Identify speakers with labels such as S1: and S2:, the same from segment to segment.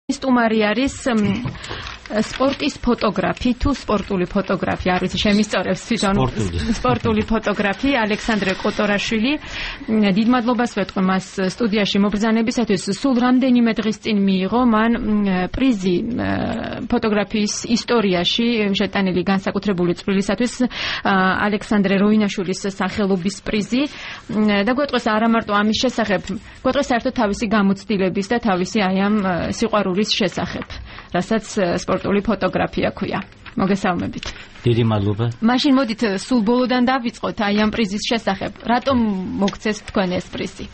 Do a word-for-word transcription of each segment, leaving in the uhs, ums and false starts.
S1: სტუმარი არის სპორტის ფოტოგრაფი თუ სპორტული ფოტოგრაფი არ ვიცი შემისწორებს თვითონ სპორტული ფოტოგრაფი ალექსანდრე კოტორაშვილი დიდ მადლობას ვეთქვი მას სტუდიაში მობრძანებისათვის სულ რამდენიმე დღის წინ მიიღო მან პრიზი ფოტოგრაფიის ისტორიაში შეტანილი განსაკუთრებული წვლილისათვის ალექსანდრე როინაშვილის სახელობის პრიზი და გვეტყვის არა მარტო ამის შესახებ გვეტყვის საერთოდ თავისი გამოცდილების და თავისი აი ამ სიყვარულის შესახებ რასაც სპორტული ფოტოგრაფია ქვია. მოგესალმებით.
S2: დიდი მადლობა.
S1: მაშინ მოდით სულ ბოლოდან დავიწყოთ აი ამ პრიზის შესახებ. რატომ მოგცეს თქვენ ეს პრიზი?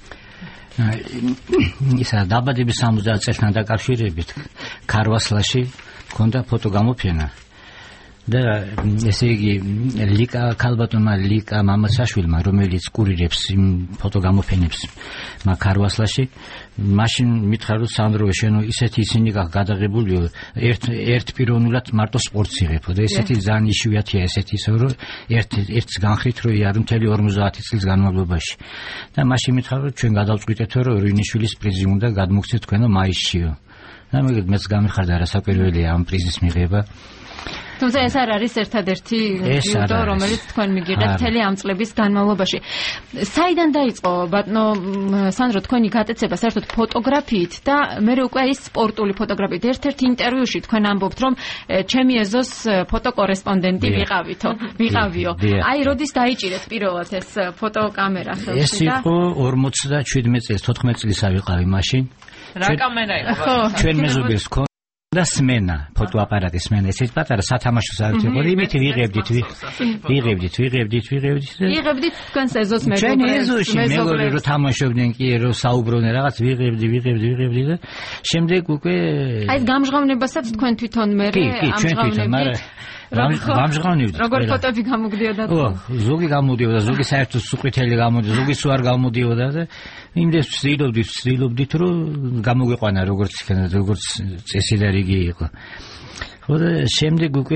S2: ისა დაბადების სამოცდაათ წელთან დაკავშირებით ქარვასლაში ქონდა ფოტოგამოფენა. და ესე იგი ლიკა ქალბატონმა ლიკა მამაცაშვილმა რომელიც კურირებს იმ ფოტოგამოფენებს მაქარვასლაში მაშინ მითხრა რომ სანდრო შენო ისეთი ისინი გადაღებულიო ერთ ერთ პიროვნულად მარტო სპორტს იღებო და ესეთი ძალიან იშვიათია ესეთი ისე რომ ერთ ერთს განხრით რომ იარო მთელი ორმოცდაათი წლის განმავლობაში და მაშინ მითხრა რომ ჩვენ გადავწყვიტეთ რომ როინიშვილის პრიზი უნდა გადმოგცეთ თქვენო მაისშიო და მე მეც გამიხარდა რა საკვირველია ამ პრიზის მიღება
S1: თუმცა ეს არ არის ერთადერთი ჯილდო, რომელიც თქვენ მიგიღეთ მთელი ამ წლების განმავლობაში. საიდან დაიწყო ბატონო სანდრო თქვენი გატაცება საერთოდ ფოტოგრაფიით და მე უკვე ის სპორტული ფოტოგრაფიით. ერთ-ერთ ინტერვიუში თქვენ ამბობთ, რომ ჩემი ეზოს ფოტოკორესპონდენტი ვიყავითო, ვიყავიო. აი, როდის დაიჭირეთ პირველად ეს ფოტოკამერა ხელში და
S2: ეს იყო ორმოცდაშვიდმეტ წელს, თოთხმეტ წლისა ვიყავი მაშინ.
S3: რა კამერა იყო?
S2: ჩვენ მეზობელს და სმენა ფოტოაპარატის სმენა ესეც პატარა სათამაშო საერთოდ იყო იმით ვიღებდით ვიღებდით ვიღებდით ვიღებდით
S1: ვიღებდით თქვენს ეზოს მეგობრებს
S2: ჩვენ ეზოში მეგობრები რო თამაშობდნენ კი რო საუბრობდნენ რაღაც ვიღებდი ვიღებდი ვიღებდი და შემდეგ უკვე
S1: აი ეს გამჟღავნებასაც თქვენ თვითონ მე ამჟღავნებდით
S2: გამჟღავნებდით
S1: როგორ ფოტოები გამოგდიოდა
S2: ო ზოგი გამოდიოდა ზოგი საერთოდ სუყვითელი გამოდიოდა ზოგი სულ არ გამოდიოდა და იმდეს ვცდილობდით ვცდილობდით რომ გამოგვიყვანა როგორც იქნება როგორც წესი და რიგი იყო ხო და შემდეგ უკვე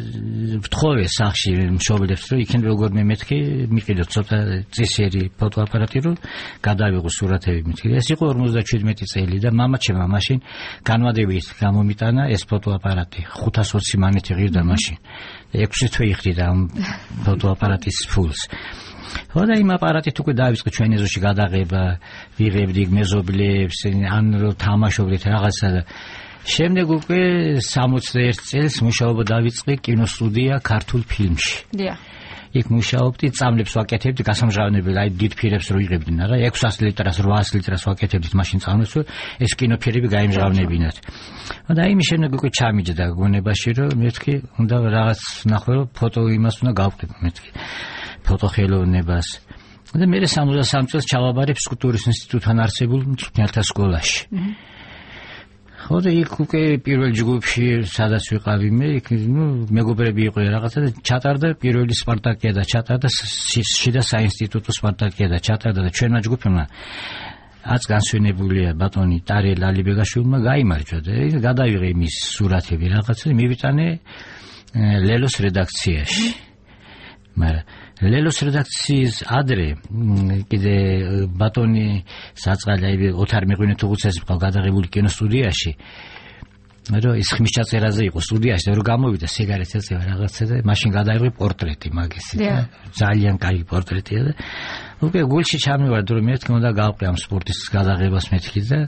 S2: ვთხოვე სახში მშობლებს რომ იქენ როგორმე მეთქი მიყიდოთ ცოტა წესიერი ფოტოაპარატი რომ გადავიღო სურათები მეთქი ეს იყო ორმოცდაშვიდმეტი წელი და მამაჩემმა მაშინ განმადებით გამომიტანა ეს ფოტოაპარატი ხუთას ოცი მანეთი ღირდა მაშინ ექვსი თვე იხდიდა ამ ფოტოაპარატის ფულს ხო და იმ აპარატით უკვე დავიწყე ჩვენ ეზოში გადაღება ვიღებდი მეზობლებს ან რომ თამაშობდით რაღაცა და შემდეგ უკვე სამოცდაერთ წელს მუშაობა დავიწყე კინოსტუდია ქართულ ფილმში.
S1: დიახ.
S2: იქ მუშაობდი, წამლებს ვაკეთებდი, გასამჟღავნებელ, აი დიდ ფილმებს რო იღებდნენ, არა, ექვსას litrას, ოთხას litrას ვაკეთებდით მაშინ წამლებს, რომ ეს კინოფილმები გაიმჟღავნებინათ. და იმის შემდეგ უკვე ჩამიჯდა გონებაში, რომ მეთქი უნდა რაღაც ნახო, რომ ფოტო იმას უნდა გავყიდო, მეთქი. ფოტოხელოვნებას. და მე სამოცდასამ წელს ჩავაბარებ სკულპტურის ინსტიტუტთან არსებულ მწვრთნელთა სკოლაში. ხო და იქ უკვე პირველ ჯგუფში სადაც ვიყავი მე იქ ნუ მეგობრები იყო რაღაცა და ჩატარდა პირველი სპარტაკიადა ჩატარდა შიდა საინსტიტუტო სპარტაკიადა ჩატარდა და ჩვენმა ჯგუფებმა აც განსვენებულია ბატონი ტარიელ ალიბეგაშვილმა გაიმარჯვა და გადავიღე იმის სურათები რაღაცა და მივიტანე ლელოს რედაქციაში მაგრამ ლელოს რედაქციის ადრე კიდე ბატონი საწყალი ოთარ მეღვინეთუხუცესი ყავ გადაღებული კინოსტუდიაში რომ ის ხმის ჩაწერაზე იყო სტუდიაში და რომ გამოვიდა სიგარეტს ეწევა რაღაცა და მაშინ გადაიღე პორტრეტი მაგისი და ძალიან კაი პორტრეტია და უკვე გულში ჩამივარდა რომ მეთქი უნდა გავყრი ამ სპორტის გადაღებას მეთქი და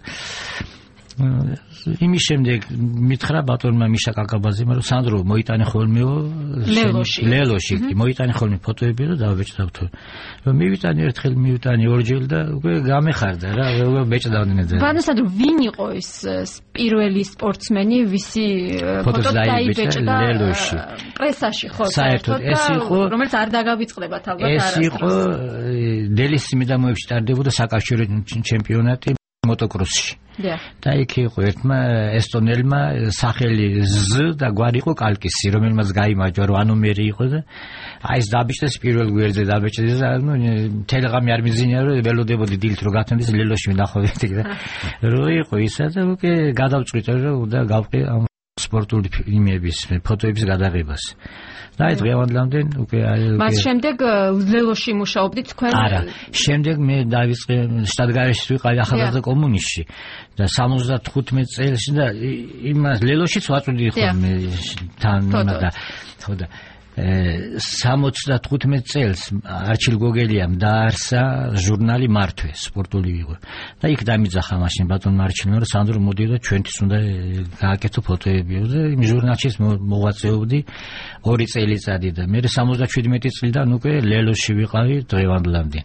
S2: იმის შემდეგ მითხრა ბატონმა მიშა კაკაბაძემ რომ სანდრო მოიტანე ხოლმეო
S1: ლელოში
S2: ლელოში მოიტანე ხოლმე ფოტოები რომ დავეჭდავთო რომ მივიტანე ერთხელ მივიტანე ორჯერ და უკვე გამეხარდა რა უკვე ბეჭდავდნენ და
S1: ბატონო სანდრო ვინ იყო ის პირველი სპორტსმენი ვისი ფოტოს დაიბეჭდა ლელოში პრესაში ხო
S2: საერთოდ ეს იყო
S1: რომელიც არ დაგავიწყდებათ ალბათ
S2: არა ეს იყო დელისი მიდამოებში ტარდებოდა საკავშირო ჩემპიონატი მოტოკროსში. და იქ იყო ერთმა ესტონელმა სახელი ზ და გვარი იყო კალკისი, რომელმაც გაიმარჯვა, რომ ანომერი იყო და აი ეს დაბეჭდეს პირველ გვერდზე დაბეჭდეს და ნუ თელეგრამი არ მიზინია რომ ველოდებოდი დილით რომ გათენდეს ლელოში ვნახავდი და რო იყო ისა და უკვე გადავწყვიტე რომ უნდა გავყი ამ სპორტული ფილმების ფოტოების გადაღებას. და აი დღევანდლამდე უკვე აი
S1: მას შემდეგ ლელოში მუშაობდით თქვენ?
S2: არა, შემდეგ მე დავიწყე შტატგარეშე ვიყავი ახალგაზრდა კომუნისტში და სამოცდათხუთმეტ წელს და იმას ლელოშიც ვაწვდი ხოლმე თან და ხო და სამოცდათხუთმეტ წელს არჩილ გოგელიამ დაარსა ჟურნალი მართვე სპორტული ვიღო და იქ დამიძახა მაშინ ბატონმა არჩილმა რომ სანდრო მოდი და ჩვენთვის უნდა გააკეთო ფოტოები და იმ ჟურნალშიც მოღვაწეობდი ორი წელიწადი და მე სამოცდაშვიდმეტი წლიდან უკვე ლელოში ვიყავი დღევანდლამდე.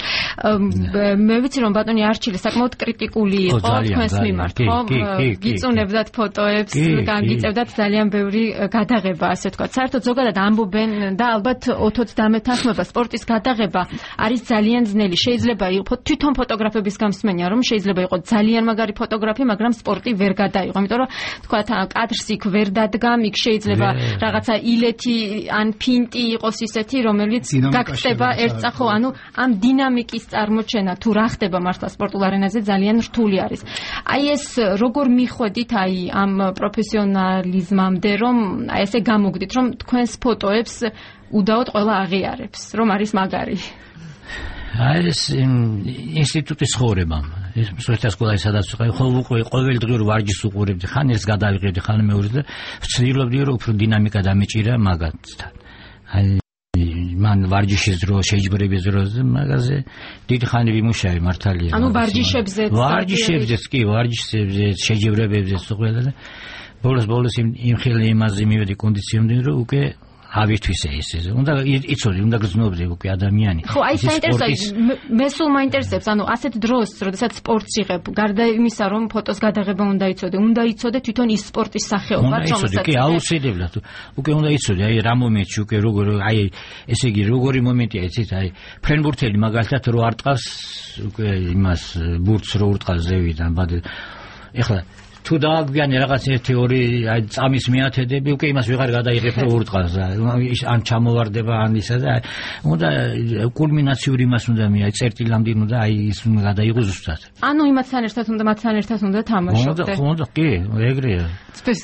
S2: მე ვიცი რომ ბატონი არჩილი საკმაოდ კრიტიკული იყო თქვენს მიმართ, ხო? გიწუნებდათ ფოტოებს, განგიწევდათ ძალიან ბევრი გადაღება, ასე ვთქვათ. საერთოდ ზოგადად ამბობენ და ალბათ ოთოც დამეთანხმება, სპორტის გადაღება არის ძალიან ძნელი. შეიძლება იყოს თვითონ ფოტოგრაფების გამსმენია, რომ შეიძლება იყოს ძალიან მაგარი ფოტოგრაფი, მაგრამ სპორტი ვერ გადაიღო. იმიტომ რომ ვთქვათ, კადრს იქ ვერ დადგამ, იქ შეიძლება რაღაცა ილეთი ან ფინტი იყოს ისეთი, რომელიც გაგწდება ერთწახო, ანუ ამ დინამიკის წარმოჩენა თუ რა ხდება მართლა სპორტულ არენაზე ძალიან რთული არის. აი ეს როგორ მიხვედით აი ამ პროფესიონალიზმამდე, რომ აი ესე გამოგდით, რომ თქვენს ფოტოებს უდაოდ ყველა აღიარებს, რომ არის მაგარი. აი ეს ინსტიტუტის ხოვრებამ, ეს მსხვერპლთა სკოლა სადაც ვიყავი, ყოველ დღე ვარჯიშს უყურებდი, ხან ეს გადავიღებდი, ხან მეორეს და ვცდილობდი რომ უფრო დინამიკა დამეჭირა მაგათთან. აი მან ვარჯიშის დრო, შეჯიბრების დროს მაგაზე დიდი ხანი ვიმუშავე მართალია.
S1: ანუ ვარჯიშებზეც,
S2: ვარჯიშებზეც კი, ვარჯიშებზეც, შეჯიბრებებზეც ყველა და ბოლოს ბოლოს იმ ხელი იმაზე მივედი კონდიციონამდე რომ უკვე ავითვისე ეს. უნდა იცოდი, უნდა გრძნობდე უკვე ადამიანი.
S1: ხო, აი საინტერესოა, მე სულ მაინტერესებს, ანუ ასეთ დროს, როდესაც სპორტს იღებ, გარდა იმისა, რომ ფოტოს გადაღება უნდა იცოდე, უნდა იცოდე თვითონ ის სპორტის სახეობა,
S2: რომელსაც უნდა იცოდე, კი, აუცილებლად. უკვე უნდა იცოდე, აი რა მომენტში უკვე როგორ, აი ესე იგი, როგორი მომენტია, იცით, აი ფრენბურთელი მაგალითად რო არტყავს უკვე იმას ბურთს რო ურტყავს ზევიდან, ბადე. ეხლა თუ დააგვიანე რაღაც ერთი ორი აი წამის მეათედები უკვე იმას ვეღარ გადაიღებ რომ ურტყავს ან ჩამოვარდება ან ისა და უნდა კულმინაციური იმას უნდა მე აი წერტილამდე უნდა აი ის უნდა გადაიღო ზუსტად.
S1: ანუ იმასთან ერთად უნდა მათთან ერთად უნდა თამაშობდე.
S2: უნდა უნდა კი ეგრეა.
S1: სპეს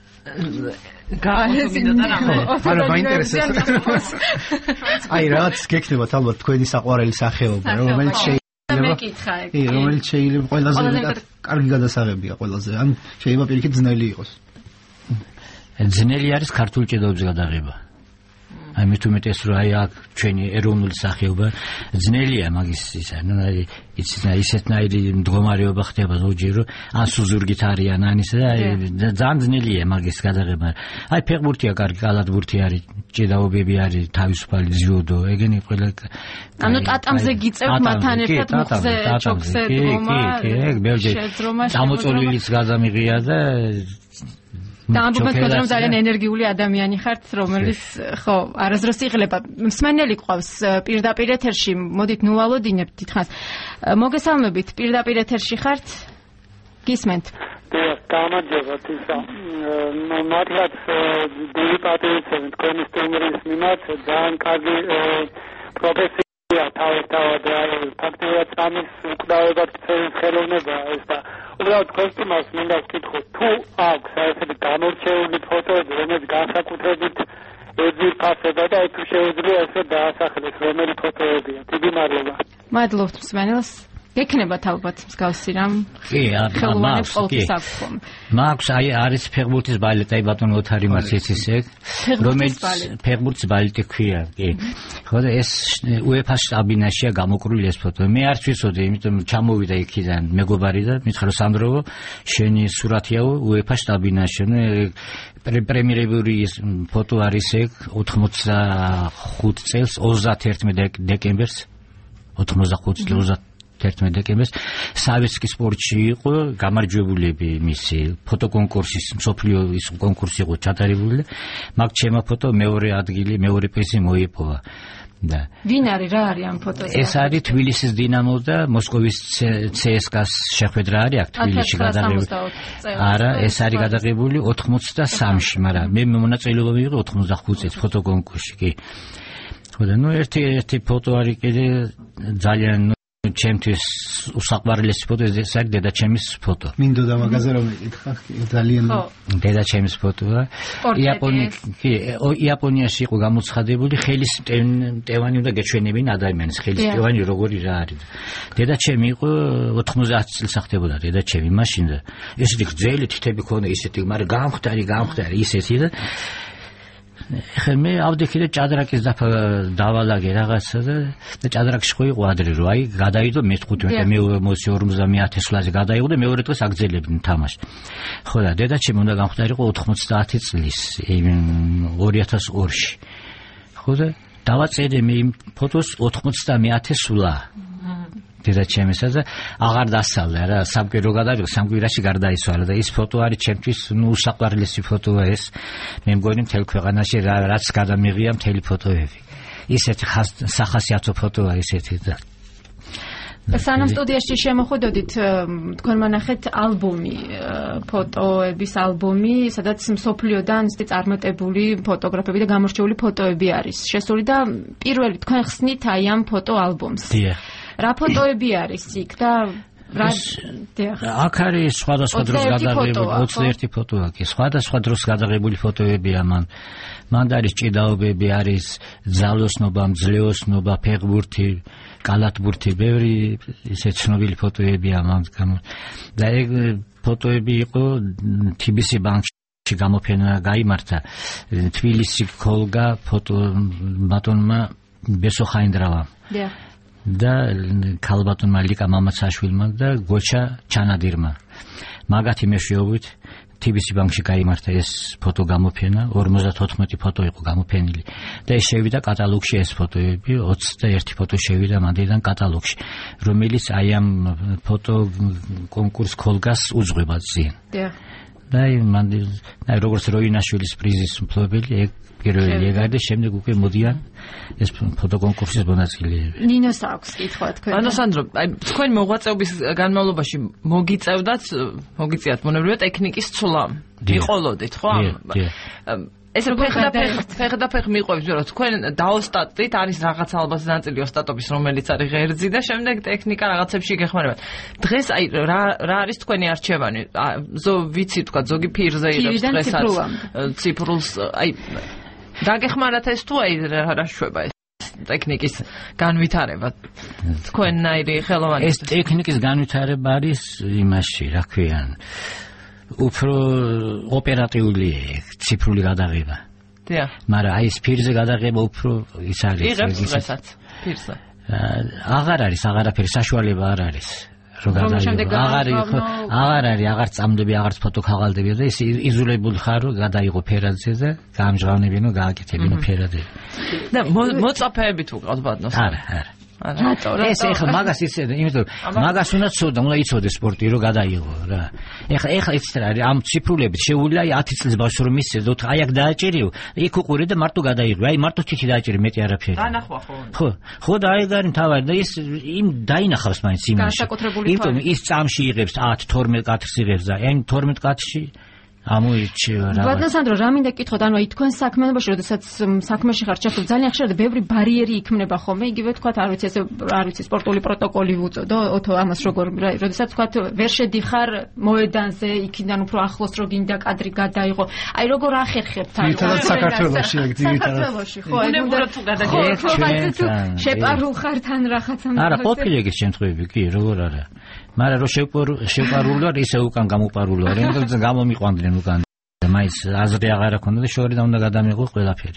S4: არა მაინტერესებს. აი რაც გექნებათ ალბათ თქვენი საყვარელი სახეობა რომელიც
S1: მეკითხა ეგ.
S4: კი, რომელიც შეიძლება ყველაზე კარგი გადასაღებია ყველაზე. ან შეიძლება პირიქით ძნელი იყოს.
S2: ძნელი არის ქართული ჭედაობის გადაღება. აი მე თუ მეტეს რომ აი აქ ჩვენი ეროვნული სახეობა ძნელია მაგის ისა, ნუ აი იცით ისეთნაირი მდგომარეობა ხდება ზოგჯერ რომ ან სუზურგით არიან ან ისე და აი ძალიან ძნელია მაგის გადაღება. აი ფეხბურთია კარგი, კალათბურთი არის, ჭედაობები არის, თავისუფალი ძიუდო, ეგენი ყველა.
S1: ანუ ტატამზე გიწევთ მათთან ერთად მოხზე ჩოქზე დრომა.
S2: კი, კი, ეგ ბევრჯერ გამოწოლილის გადამიღია და
S1: და ამბობენ რომ ძალიან ენერგიული ადამიანი ხართ, რომელიც ხო არასდროს იღლება. მსმენელი ყავს პირდაპირ ეთერში, მოდით ნუვალოდინებთ დიდხანს. მოგესალმებით, პირდაპირ ეთერში ხართ? გისმენთ?
S5: დიახ, გამარჯობათ ისა. მართლაც დიდი პატრიოტიზმი თქვენი სტუმრის მიმართ ძალიან კარგი პროფესია თავისთავად ფაქტიურად სამის უკრავებად ქცევის ხელოვნება ეს და უბრალოდ კოსტუმას მინდა ვკითხო, თუ აქვს ესეთი გამორჩეული ფოტოები, რომელიც განსაკუთრებით ეძიფასება და თუ შეუძლია ესე დაასახლეს, რომელი ფოტოებია. დიდი მადლობა.
S1: მადლობთ მსმენელს. გექნებათ ალბათ მსგავსი რამ.
S2: კი,
S1: ხელოვანებს ყოველთვის აქვს ხომ.
S2: მაქვს აი არის ფეხბურთის ბალეტი, აი ბატონო ოთარი მარციც ისე, რომელიც ფეხბურთის ბალეტი ქვია, კი. ხო და ეს უეფა შტაბინაშია გამოკრული ეს ფოტო. მე არც ვიცოდი, იმიტომ ჩამოვიდა იქიდან მეგობარი და მითხრა სანდროვო, შენი სურათიაო უეფა შტაბინაში. ნუ პრემიერებული ეს ფოტო არის ეგ ოთხმოცდახუთ წელს ოცდაათერთმეტ დეკემბერს ოცდახუთი ერთმეტ დეკემბერს სავეტსკის სპორტში იყო გამარჯვებულები მისი ფოტოკონკურსის მსოფლიო ის კონკურსი იყო ჩატარებული და მაგ ჩემო ფოტო მეორე ადგილი მეორე პრიზი მოიპოვა და
S1: ვინ არის რა არის ამ ფოტოზე
S2: ეს არის თბილისის დინამო და მოსკოვის ცსკას შეხვედრა არის აქ თბილისში გადაღებული არა ეს არის გადაღებული ოთხმოცდასამში მაგრამ მე მონაწილეობა მივიღე ოთხმოცდახუთ წელს ფოტოკონკურსში კი ხო და ნუ ერთი ერთი ფოტო არის კიდე ძალიან ჩემთვის უსაყვარლესი ფოტო ეს არის დედაჩემის ფოტო.
S4: მინდოდა მაგაზე რომ ეკითხა, ძალიან
S2: დედაჩემის ფოტოა. იაპონია კი, იაპონიაში იყო გამოცხადებული ხელის მტევანი უნდა გეჩვენებინა ადამიანის ხელის მტევანი როგორი რა არის. დედაჩემი იყო ოთხმოცდაათი წელს ახდებოდა დედაჩემი მაშინ და ესეთი გრძელი თითები ქონდა ისეთი, მაგრამ გამხდარი, გამხდარი ისეთი და ხე მე ავდექი და ჭადრაკის დავალაგე რაღაცა და ჭადრაკში ხო იყო ადრე რომ აი გადაიდო მეხუთმეტე მე ორმოცდამეათე სლაზე გადაიღო და მეორე დღეს აგზელებდნენ თამაში. ხო და დედაჩემი უნდა გამხდარიყო ოთხმოცდაათი წლის ორი ათას ორში. ხო და დავაწერე მე იმ ფოტოს ოთხმოცდამეათე სულა. დედაჩემისა და აღარ დასწავლე რა სამკვირო გადავიღე სამკვირაში გარდაიცვალა და ის ფოტო არის ჩემთვის ნუ უსაყვარლესი ფოტოა ეს მე მგონი მთელ ქვეყანაში რაც გადამიღია მთელი ფოტოები ისეთი სახასიათო ფოტოა ისეთი და
S1: სანამ სტუდიაში შემოხვიდოდით თქვენ მონახეთ ალბომი ფოტოების ალბომი სადაც მსოფლიოდან ისეთი წარმატებული ფოტოგრაფები და გამორჩეული ფოტოები არის შესული და პირველი თქვენ ხსნით აი ამ ფოტო ალბომს რა ფოტოები არის იქ და რა
S2: აქ არის სხვადასხვა დროს გადაღებული ოცდაერთი ფოტოა კი სხვადასხვა დროს გადაღებული ფოტოებია მან მან არის ჭიდაობები არის ძალოსნობა მძლეოსნობა ფეხბურთი კალათბურთი ბევრი ისე ცნობილი ფოტოებია მან და ეგ ფოტოები იყო თბილისის ბანკში გამოფენა გაიმართა თბილისი ქოლგა ფოტო ბატონმა ბესო ხაინდრავა და ქალბატონმა ლიკა მამაცაშვილმა და გოჩა ჩანადირმა მაგათი მეშვეობით თბილისის ბანკში გაიმართა ეს ფოტო გამოფენა ორმოცდათოთხმეტი ფოტო იყო გამოფენილი და ეს შევიდა კატალოგში ეს ფოტოები ოცდაერთი ფოტო შევიდა მანდიდან კატალოგში რომელიც აი ამ ფოტო კონკურს ქოლგას უძღვება წინ და მანდ აი როგორც როინაშვილის პრიზის მფლობელი ეგ პირველი ეგ არის და შემდეგ უკვე მოდიან ეს ფოტო კონკურსის მონაწილეები.
S1: ნინოს აქვს კითხვა თქვენ.
S3: ანუ სანდრო, აი თქვენ მოღვაწეობის განმავლობაში მოგიწევდათ, მოგიწიათ მონებრივია ტექნიკის ცვლა. იყოლოდით, ხო? ეს ფეხდაფეხ მიყვებს, რომ თქვენ დაოსტატით, არის რაღაც ალბათ ნაწილი ოსტატობის, რომელიც არის ღერძი და შემდეგ ტექნიკა რაღაცებში გეხმარებათ. დღეს აი რა რა არის თქვენი არჩევანი? ზო ვიცი თქვა, ზოგი ფირზე იღებს დღესაც ციფრულს, აი დაგეხმარათ ეს თუ აი რა შვება ეს ტექნიკის განვითარება თქვენნაირი ხელოვანი
S2: ეს ტექნიკის განვითარება არის იმაში რა ქვიან უფრო ოპერატიული ციფრული გადაღება
S3: დიახ
S2: მაგრამ აი ეს ფირზე გადაღება უფრო ის არის
S3: იღებს დღესაც ფირზე
S2: აღარ არის აღარაფერი საშუალება არ არის აღარ აღარ არის აღარ წამდები აღარც ფოტო ქაღალდები და ის იზოლებული ხარ რომ გადაიღო ფერადზე და გამჟღავნებინო გააკეთებინო ფერადზე
S3: და მოწაფეები თუ ყავთ ბატონოს
S2: არა არა ეს ეხლა მაგას ისე იმიტომ მაგას უნდა ცოდა უნდა იცოდეს სპორტი რომ გადაიღო რა ეხლა ეხლა ის რა არის ამ ციფრულებით შეუძლია აი ათი წლის ბავშვს რომ ისედოთ აი აქ დააჭერიო იქ უყურე და მარტო გადაიღო აი მარტო თითი დააჭერი მეტი არაფერი
S3: განახვა ხო
S2: ხო ხო და აი გარი თავარი და ის იმ დაინახავს მაინც იმაში იმიტომ ის წამში იღებს ათი თორმეტ კატრს იღებს და აი თორმეტ კატრში ამოიჩივა რა.
S1: ბატონ სანდრო, რა მინდა გკითხოთ, ანუ აი თქვენ საქმიანობაში, როდესაც საქმეში ხართ, ჩართული ძალიან ხშირად ბევრი ბარიერი იქმნება ხოლმე, იგივე თქვათ, არ ვიცი, ესე არ ვიცი, სპორტული პროტოკოლი უწოდო, ოთო ამას როგორ, როდესაც თქვათ, ვერ შედიხარ მოედანზე, იქიდან უფრო ახლოს რო გინდა კადრი გადაიღო. აი როგორ ახერხებთ
S4: ანუ საქართველოში,
S1: საქართველოში, ხო, აი უნდა თუ გადაგიხართ, შეპარულ ხართ ან რაღაცა.
S2: არა, ყოფილი ეგის შემთხვევები კი, როგორ არა. მაგრამ რო შეპარული ვარ, ისე უკან გამოპარული ვარ, იმიტომ გამომიყვანდნენ უკან. მაინც აზრი აღარ აქვს და შორიდან უნდა გადამიღო ყველაფერი.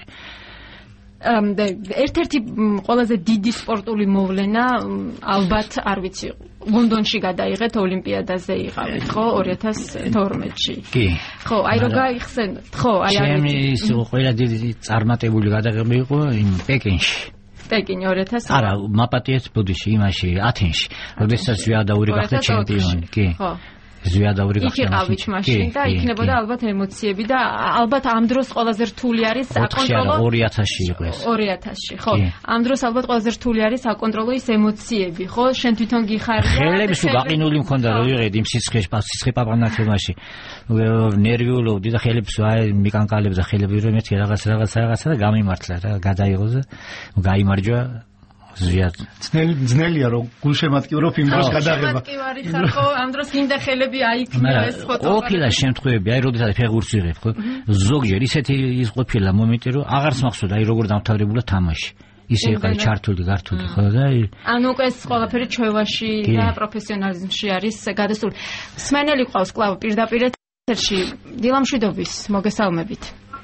S1: ერთ-ერთი ყველაზე დიდი სპორტული მოვლენა ალბათ არ ვიცი ლონდონში გადაიღეთ ოლიმპიადაზე იყავით ხო ორი ათას თორმეტში
S2: კი
S1: ხო აი რო გაიხსენოთ ხო აი არ
S2: ვიცი ჩემი ყველა დიდი წარმატებული გადაღება იყო იმ პეკინში
S1: პეკინი ორი ათას
S2: არა მაპატიეთ ბუდიში იმაში ათენში როდესაც ზვიადაური გახდა ჩემპიონი კი ხო ზვიადაური გახდა
S1: იქიყავით მაშინ და იქნებოდა ალბათ ემოციები და ალბათ ამ დროს ყველაზე რთული არის აკონტროლო
S2: ორი ათასში იყო ეს
S1: ორი ათასში ხო ამ დროს ალბათ ყველაზე რთული არის აკონტროლო ის ემოციები ხო შენ თვითონ გიხარია
S2: ხელები სულ გაყინული მქონდა რომ ვიღედი იმ სიცხეში სიცხე პაპანაკებაში ნერვიულობდი და ხელებს აი მიკანკალებდა ხელები რომ ერთი რაღაც რაღაც რაღაცა და გამიმართლა რა გადაიღო და გაიმარჯვა ზვიად
S4: ძნელი ძნელია რომ გულშემატკივრო იმ დროს გადაღება
S1: შემატკივარი ხარ ხო ამ დროს გინდა ხელები აიქნია ეს ფოტო
S2: ყოფილა შემთხვევები აი როდესაც ფეხბურთს ვიღებ ხო ზოგჯერ ისეთი ის ყოფილა მომენტი რომ აღარც მახსოვდა აი როგორ დამთავრებულა თამაში ისე იყავი ჩართული გართული ხო და
S1: ანუ უკვე ეს ყველაფერი ჩვევაში და პროფესიონალიზმში არის გადასული სმენელი ყავს კლავ პირდაპირ ეთერში დილამშვიდობის მოგესალმებით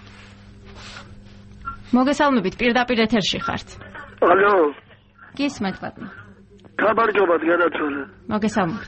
S1: მოგესალმებით პირდაპირ ეთერში ხართ
S6: ალო
S1: გისმენთ ბატონო
S6: გამარჯობათ გადაცვალე
S1: მოგესალმებით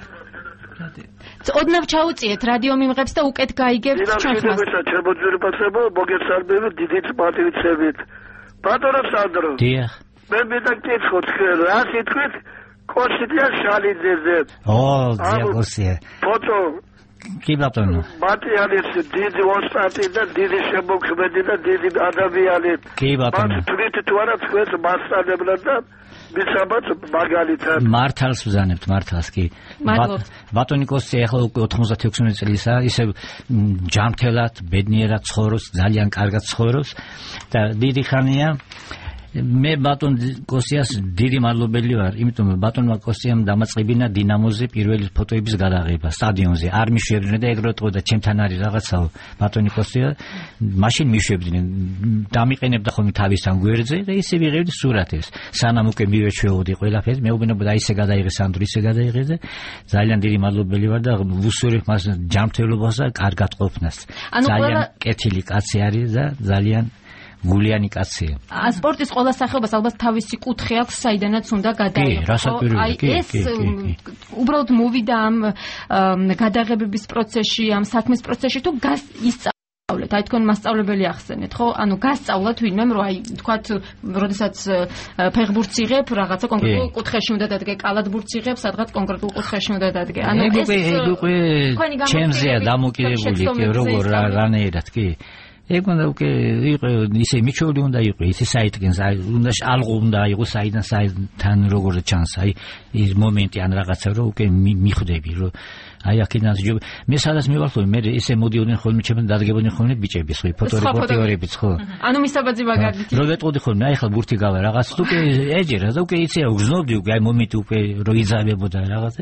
S1: ოდნავ ჩაუწიეთ რადიო მიმღებს და უკეთ გაიგებთ ჩვენს მას
S6: შემოძვირებასებო მოგესალმებით დიდიც პატივიცებით ბატონო სანდრო
S2: დიახ
S6: მე მეთქეთ რა სიტყვით კონსტიტუცია შალიძეზე
S2: ო დიაგოსია
S6: ფოტო
S2: კი ბატონო
S6: მატიანის დიდი ოსტატი და დიდი შემოქმედი და დიდი ადამიანი
S2: კი ბატონო
S6: თვით თუ არა თქვენს მასწავლებლად და მისაბათ მაგალითად
S2: მართალს ვზანებთ მართალს კი ბატონი კოსტი ახლა უკვე ოთხმოცდაექვსი წელისაა ისე ჯანმრთელად ბედნიერად ცხოვრობს ძალიან კარგად ცხოვრობს და დიდი ხანია მე ბატონ კოსტიას დიდი მადლობელი ვარ იმიტომ რომ ბატონმა კოსტიამ დამაწყებინა დინამოზე პირველი ფოტოების გადაღება სტადიონზე არ მიშვებდნენ და ეგრე თქო და ჩემთან არის რაღაცაო ბატონი კოსტია მაშინ მიშვებდნენ დამიყენებდა ხოლმე თავისთან გვერდზე და ისე ვიღებდი სურათებს სანამ უკვე მივეჩვეოდი ყველაფერს მეუბნებოდა ისე გადაიღეს ანდრო ისე გადაიღეს და ძალიან დიდი მადლობელი ვარ და ვუსურებ მას ჯანმრთელობას და კარგად ყოფნას ძალიან კეთილი კაცი არის და ძალიან გულიანი კაცია.
S1: სპორტის ყველა სახეობას ალბათ თავისი კუთხე აქვს, საიდანაც უნდა გადაიღო. აი ეს უბრალოდ მოვიდა ამ გადაღებების პროცესში, ამ საქმის პროცესში თუ ისწავლეთ, აი თქვენ მასწავლებელი ახსენეთ, ხო? ანუ გასწავლათ ვინმემ რომ აი თქვათ, როდესაც ფეხბურთს იღებ, რაღაცა კონკრეტულ კუთხეში უნდა დადგე, კალათბურთს იღებ, სადღაც კონკრეტულ კუთხეში უნდა დადგე.
S2: ანუ ეს უკვე ჩემზეა დამოკიდებული, როგორ რანაირად კი ეგ უნდა უკვე იყო ისე მიჩეული უნდა იყო ისე საიტგენ უნდა ალღო უნდა იყო საიდან საიდან როგორ ჩანს აი ის მომენტი ან რაღაცა რომ უკვე მიხვდები რომ აი აქედან მე სადაც მივარ ხოლმე მე ისე მოდიოდნენ ხოლმე ჩემთან დადგებოდნენ ხოლმე ბიჭების ხო ფოტორეპორტერებიც ხო
S1: ანუ მისაბაძი მაგალითი
S2: რო ვეტყოდი ხოლმე აი ხა ბურთი გავა რაღაც უკვე ეჯერა და უკვე იცი უგზნობდი უკვე აი მომენტი უკვე რო იძავებოდა რაღაცა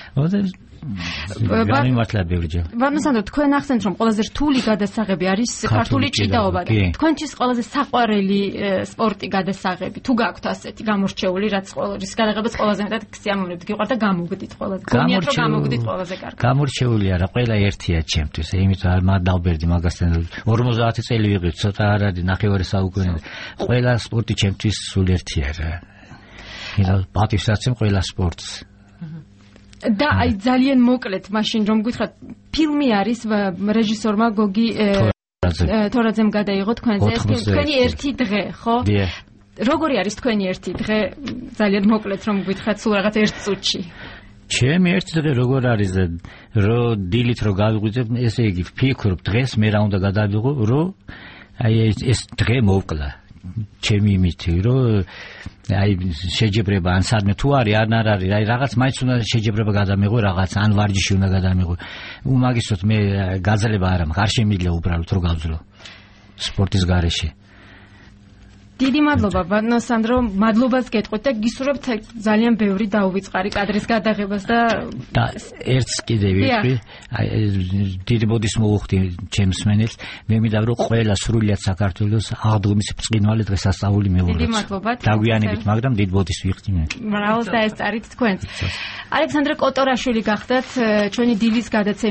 S2: გამიმართლა ბევრჯერ.
S1: ვარნოსანდრო თქვენ ახსენეთ რომ ყველაზე რთული გადასაღები არის ქართული ჭიდაობა და თქვენთვის ყველაზე საყვარელი სპორტი გადასაღები თუ გაქვთ ასეთი გამორჩეული რაც ყოველთვის გადაღებას ყველაზე მეტად გსიამოვნებთ გიყვართ და გამოგდით ყველაზე გონიათ რომ გამოგდით ყველაზე კარგად.
S2: გამორჩეული არა ყველა ერთია ჩემთვის იმიტომ რომ დავბერდი მაგასთან ორმოცდაათი წელი ვიყავ ცოტა არ არის ნახევარი საუკუნე ყველა სპორტი ჩემთვის სულ ერთია რა. ისა პატივსაცემ ყველა სპორტს
S1: და აი ძალიან მოკლედ მაშინ რომ გითხრათ ფილმი არის რეჟისორმა გოგი თორაძემ გადაიღო თქვენზე თქვენი ერთი დღე ხო როგორი არის თქვენი ერთი დღე ძალიან მოკლედ რომ გითხრათ სულ რაღაც ერთ წუთში
S2: ჩემი ერთი დღე როგორ არის რომ დილით რომ გავიღვიძებ ესე იგი ვფიქრობ დღეს მე რა უნდა გადავიღო რომ აი ეს დღე მოვკლა ჩემი მითი რომ აი შეჯიბრება ან სადმე თუ არის ან არ არის აი რაღაც მაინც უნდა შეჯიბრება გადამიღო რაღაც ან ვარჯიში უნდა გადამიღო უმაგისოდ მე გაძლება არ მაქვს არ შემიძლია უბრალოდ რომ გავძლო სპორტის გარეშე
S1: დიდი მადლობა ბატონო მადლობას გეტყვით და გისურვებთ ძალიან ბევრი დაუვიწყარი კადრის გადაღებას და
S2: და ერთს კიდე ვიტყვი აი დიდი მოდის მოუხდი ჩემს მენელს მე მინდა რომ ყველა სრულიად საქართველოს აღდგომის ბრწყინვალე დღესასწაული მეურვებოს
S1: დიდი მადლობა
S2: დაგვიანებით მაგრამ დიდი მოდის ვიხდი მე
S1: მრავალს დაესწარით თქვენს ალექსანდრე კოტორაშვილი გახდათ ჩვენი დილის გადაცემა